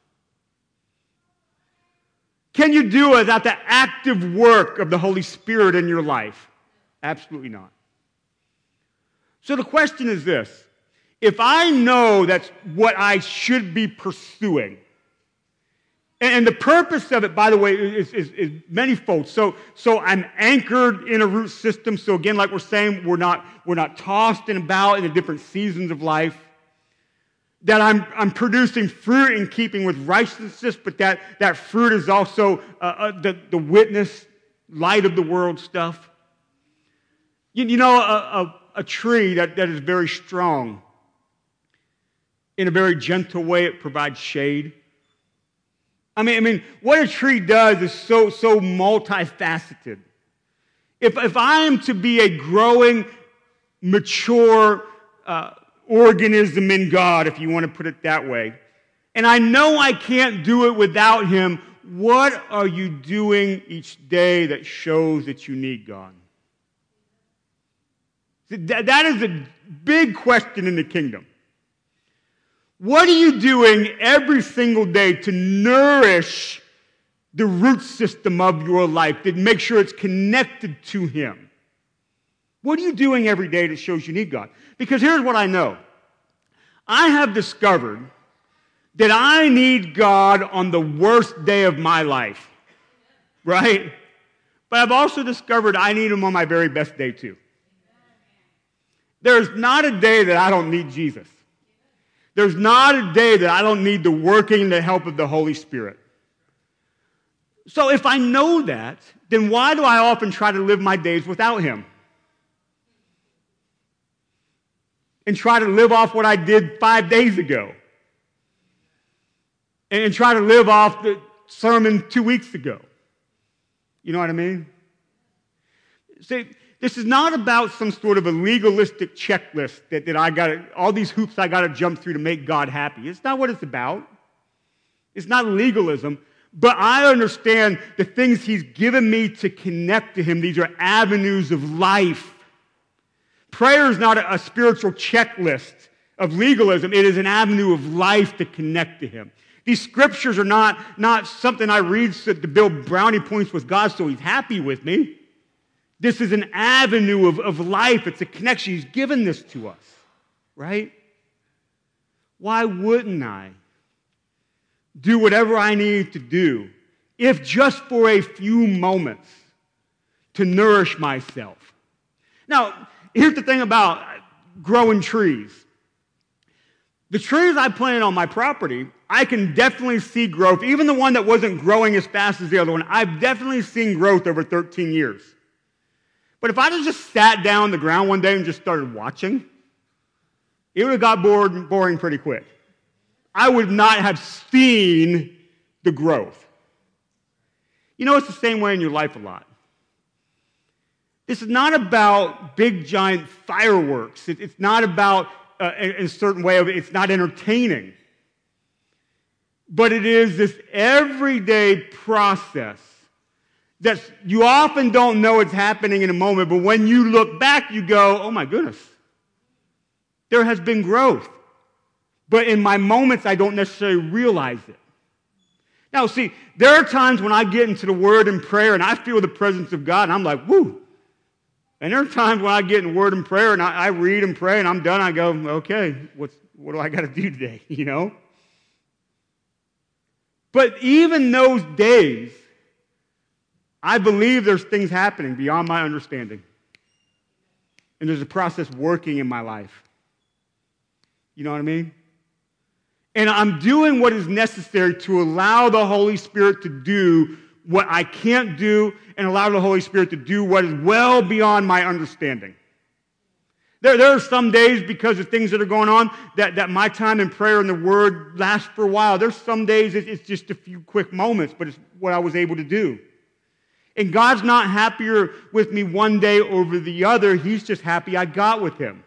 Can you do it without the active work of the Holy Spirit in your life? Absolutely not. So the question is this. If I know that's what I should be pursuing, and the purpose of it, by the way, is manifold. So I'm anchored in a root system. So again, like we're saying, we're not tossed and about in the different seasons of life. That I'm producing fruit in keeping with righteousness, but that fruit is also the witness, light of the world stuff. You know, a tree that is very strong, in a very gentle way, it provides shade. I mean, what a tree does is so multifaceted. If I am to be a growing, mature organism in God, if you want to put it that way, and I know I can't do it without him, what are you doing each day that shows that you need God? That is a big question in the kingdom. What are you doing every single day to nourish the root system of your life, to make sure it's connected to him? What are you doing every day that shows you need God? Because here's what I know. I have discovered that I need God on the worst day of my life, right? But I've also discovered I need him on my very best day too. There's not a day that I don't need Jesus. There's not a day that I don't need the working and the help of the Holy Spirit. So if I know that, then why do I often try to live my days without him? And try to live off what I did 5 days ago. And try to live off the sermon 2 weeks ago. You know what I mean? See, this is not about some sort of a legalistic checklist that I got all these hoops I got to jump through to make God happy. It's not what it's about. It's not legalism. But I understand the things he's given me to connect to him. These are avenues of life. Prayer is not a spiritual checklist of legalism. It is an avenue of life to connect to him. These scriptures are not something I read to build brownie points with God so he's happy with me. This is an avenue of life. It's a connection. He's given this to us, right? Why wouldn't I do whatever I need to do, if just for a few moments, to nourish myself? Now, here's the thing about growing trees. The trees I planted on my property, I can definitely see growth. Even the one that wasn't growing as fast as the other one, I've definitely seen growth over 13 years. But if I just sat down on the ground one day and just started watching, it would have got boring pretty quick. I would not have seen the growth. You know, it's the same way in your life a lot. This is not about big, giant fireworks. It's not about, in a certain way, it's not entertaining. But it is this everyday process that you often don't know it's happening in a moment, but when you look back, you go, oh my goodness, there has been growth. But in my moments, I don't necessarily realize it. Now, see, there are times when I get into the Word and prayer and I feel the presence of God, and I'm like, woo. And there are times when I get in Word and prayer and I read and pray and I'm done, I go, okay, what do I got to do today, you know? But even those days, I believe there's things happening beyond my understanding. And there's a process working in my life. You know what I mean? And I'm doing what is necessary to allow the Holy Spirit to do what I can't do and allow the Holy Spirit to do what is well beyond my understanding. There are some days, because of things that are going on, that my time in prayer and the Word lasts for a while. There's some days it's just a few quick moments, but it's what I was able to do. And God's not happier with me one day over the other. He's just happy I got with Him.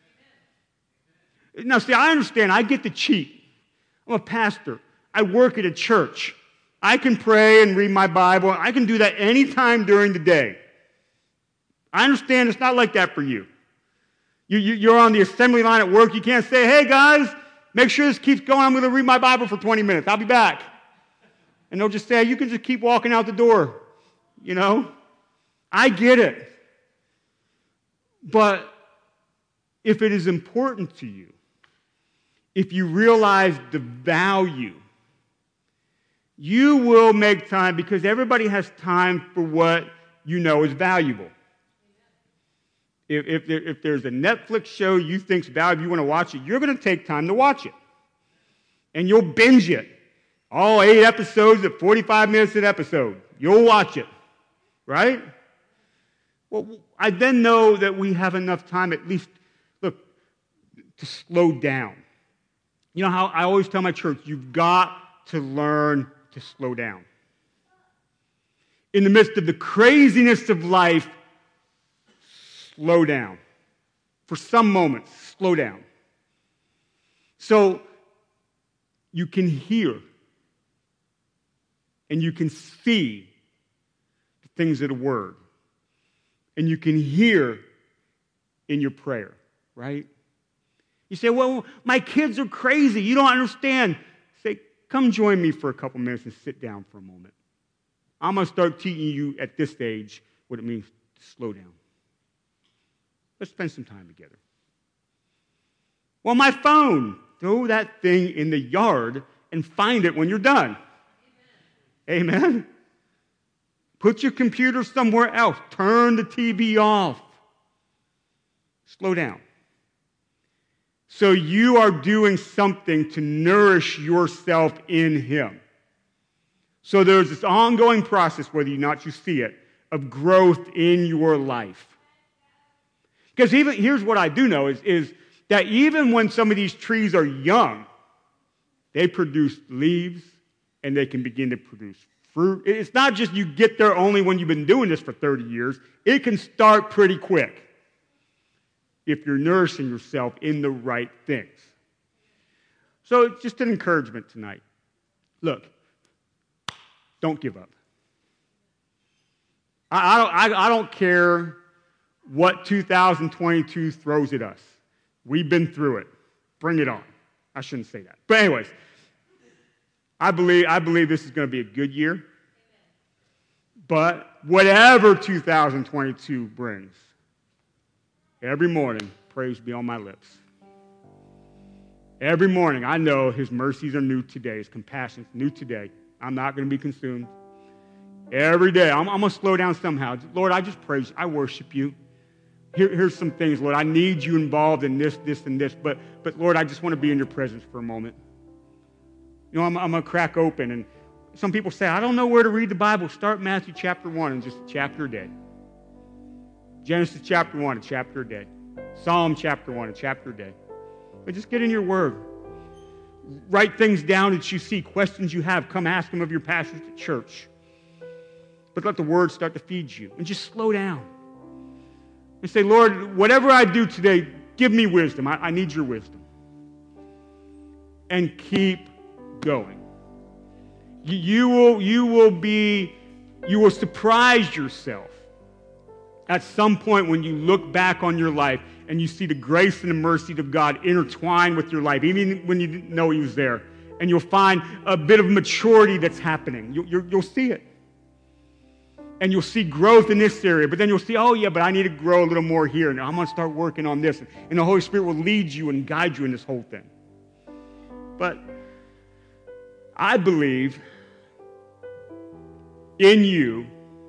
Now, see, I understand. I get to cheat. I'm a pastor. I work at a church. I can pray and read my Bible. I can do that anytime during the day. I understand it's not like that for you. You're on the assembly line at work. You can't say, hey, guys, make sure this keeps going. I'm going to read my Bible for 20 minutes. I'll be back. And they'll just say, you can just keep walking out the door. You know? I get it. But if it is important to you, if you realize the value, you will make time, because everybody has time for what you know is valuable. If there's a Netflix show you think's valuable, you want to watch it, you're going to take time to watch it. And you'll binge it. All 8 episodes at 45 minutes an episode. You'll watch it. Right? Well, I then know that we have enough time, at least, look, to slow down. You know how I always tell my church, you've got to learn to slow down. In the midst of the craziness of life, slow down. For some moments, slow down. So you can hear and you can see the things of the Word. And you can hear in your prayer, right? You say, well, my kids are crazy. You don't understand. Say, come join me for a couple minutes and sit down for a moment. I'm going to start teaching you at this stage what it means to slow down. Let's spend some time together. Well, my phone, throw that thing in the yard and find it when you're done. Amen? Amen? Put your computer somewhere else. Turn the TV off. Slow down. So you are doing something to nourish yourself in Him. So there's this ongoing process, whether or not you see it, of growth in your life. Because even here's what I do know is that even when some of these trees are young, they produce leaves and they can begin to produce fruit. It's not just you get there only when you've been doing this for 30 years. It can start pretty quick if you're nourishing yourself in the right things. So it's just an encouragement tonight. Look, don't give up. I don't care what 2022 throws at us. We've been through it. Bring it on. I shouldn't say that. But anyways, I believe this is going to be a good year. But whatever 2022 brings, every morning, praise be on my lips. Every morning, I know His mercies are new today. His compassion is new today. I'm not going to be consumed. Every day, I'm going to slow down somehow. Lord, I just praise you. I worship you. Here's some things, Lord. I need you involved in this, and this. But Lord, I just want to be in your presence for a moment. You know, I'm going to crack open. And some people say, I don't know where to read the Bible. Start Matthew chapter 1 and just a chapter a day. Genesis chapter 1, a chapter a day. Psalm chapter 1, a chapter a day. But just get in your Word. Write things down that you see, questions you have. Come ask them of your pastors at church. But let the Word start to feed you. And just slow down. And say, Lord, whatever I do today, give me wisdom. I need your wisdom. And keep going. You will surprise yourself at some point when you look back on your life and you see the grace and the mercy of God intertwined with your life, even when you didn't know He was there. And you'll find a bit of maturity that's happening. You'll see it. And you'll see growth in this area. But then you'll see, oh, yeah, but I need to grow a little more here. And I'm going to start working on this. And the Holy Spirit will lead you and guide you in this whole thing. But I believe in you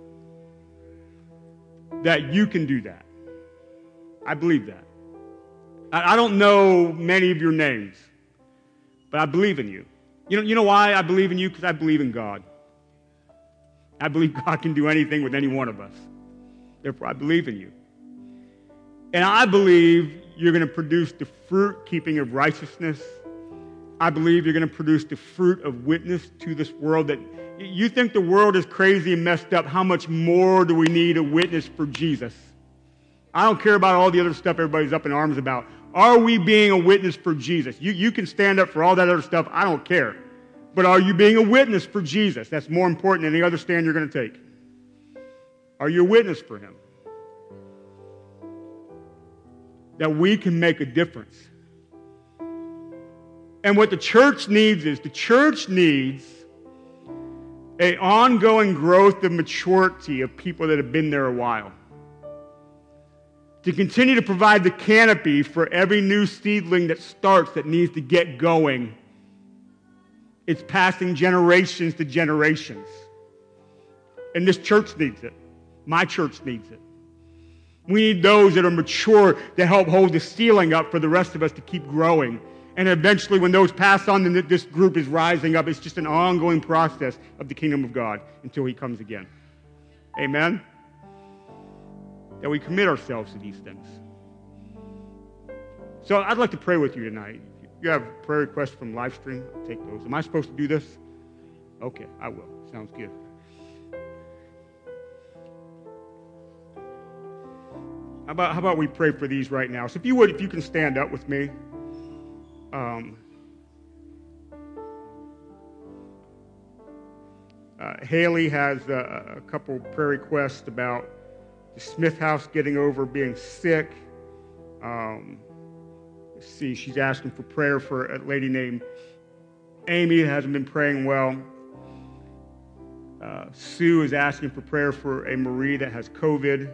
that you can do that. I believe that. I don't know many of your names, but I believe in you. You know why I believe in you? Because I believe in God. I believe God can do anything with any one of us. Therefore, I believe in you. And I believe you're going to produce the fruit-keeping of righteousness. I believe you're going to produce the fruit of witness to this world. That you think the world is crazy and messed up. How much more do we need a witness for Jesus? I don't care about all the other stuff everybody's up in arms about. Are we being a witness for Jesus? You can stand up for all that other stuff. I don't care. But are you being a witness for Jesus? That's more important than any other stand you're going to take. Are you a witness for him? That we can make a difference. And what the church needs is, the church needs an ongoing growth of maturity of people that have been there a while. To continue to provide the canopy for every new seedling that starts that needs to get going. It's passing generations to generations. And this church needs it. My church needs it. We need those that are mature to help hold the ceiling up for the rest of us to keep growing. And eventually when those pass on, then this group is rising up. It's just an ongoing process of the kingdom of God until he comes again. Amen? That we commit ourselves to these things. So I'd like to pray with you tonight. If you have prayer requests from live stream, I'll take those. Am I supposed to do this? Okay, I will. Sounds good. How about we pray for these right now? So if you can stand up with me. Haley has a couple prayer requests about the Smith house getting over being sick. Let's see, she's asking for prayer for a lady named Amy that hasn't been praying well. Sue is asking for prayer for a Marie that has COVID.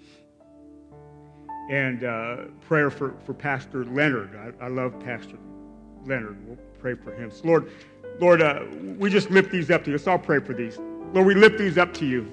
And prayer for Pastor Leonard. I love Pastor Leonard. We'll pray for him. So Lord, we just lift these up to you. Let's all pray for these. Lord, we lift these up to you.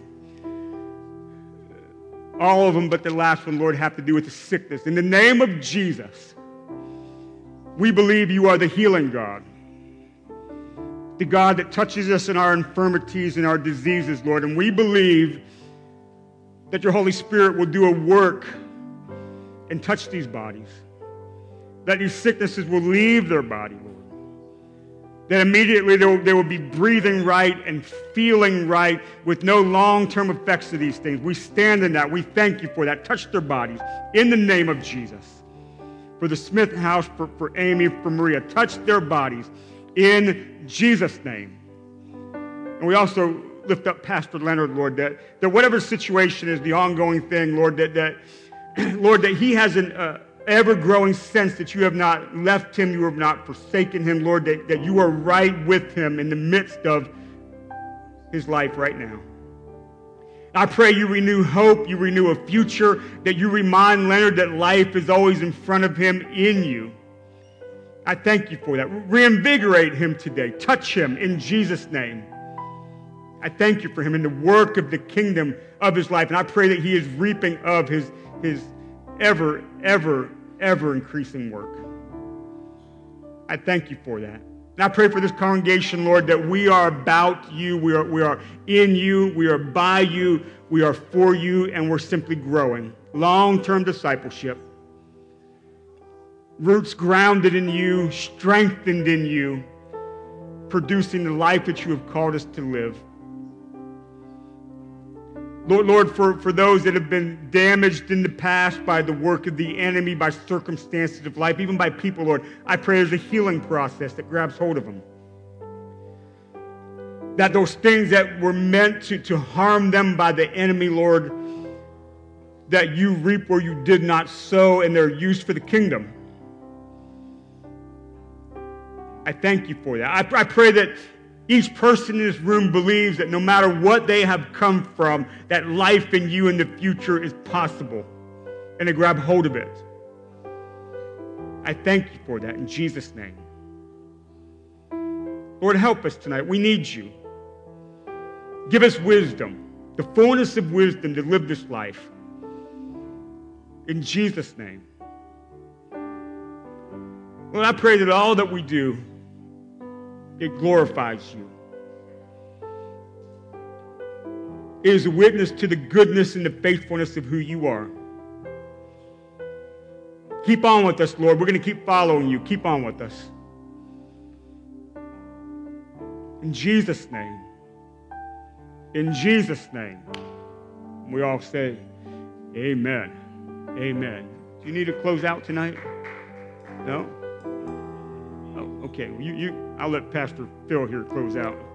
All of them but the last one, Lord, have to do with the sickness. In the name of Jesus, we believe you are the healing God. The God that touches us in our infirmities and our diseases, Lord. And we believe that your Holy Spirit will do a work and touch these bodies. That these sicknesses will leave their body, Lord. That immediately they will be breathing right and feeling right with no long-term effects of these things. We stand in that. We thank you for that. Touch their bodies in the name of Jesus. For the Smith house, for Amy, for Maria, touch their bodies in Jesus' name. And we also lift up Pastor Leonard, Lord, that whatever situation is, the ongoing thing, Lord, Lord, that he has an ever-growing sense that you have not left him, you have not forsaken him, Lord, that you are right with him in the midst of his life right now. I pray you renew hope, you renew a future, that you remind Leonard that life is always in front of him in you. I thank you for that. Reinvigorate him today. Touch him in Jesus' name. I thank you for him in the work of the kingdom of his life, and I pray that he is reaping of his ever increasing work. I thank you for that. And I pray for this congregation, Lord, that we are about you, we are in you, we are by you, we are for you, and we're simply growing. Long-term discipleship. Roots grounded in you, strengthened in you, producing the life that you have called us to live. Lord, for those that have been damaged in the past by the work of the enemy, by circumstances of life, even by people, Lord, I pray there's a healing process that grabs hold of them. That those things that were meant to harm them by the enemy, Lord, that you reap where you did not sow, and they're used for the kingdom. I thank you for that. I pray that each person in this room believes that no matter what they have come from, that life in you in the future is possible, and to grab hold of it. I thank you for that in Jesus' name. Lord, help us tonight. We need you. Give us wisdom, the fullness of wisdom to live this life. In Jesus' name. Lord, I pray that all that we do It glorifies you. It is a witness to the goodness and the faithfulness of who you are. Keep on with us, Lord. We're going to keep following you. Keep on with us. In Jesus' name. In Jesus' name. We all say, amen. Amen. Do you need to close out tonight? No? Oh, okay. I'll let Pastor Phil here close out.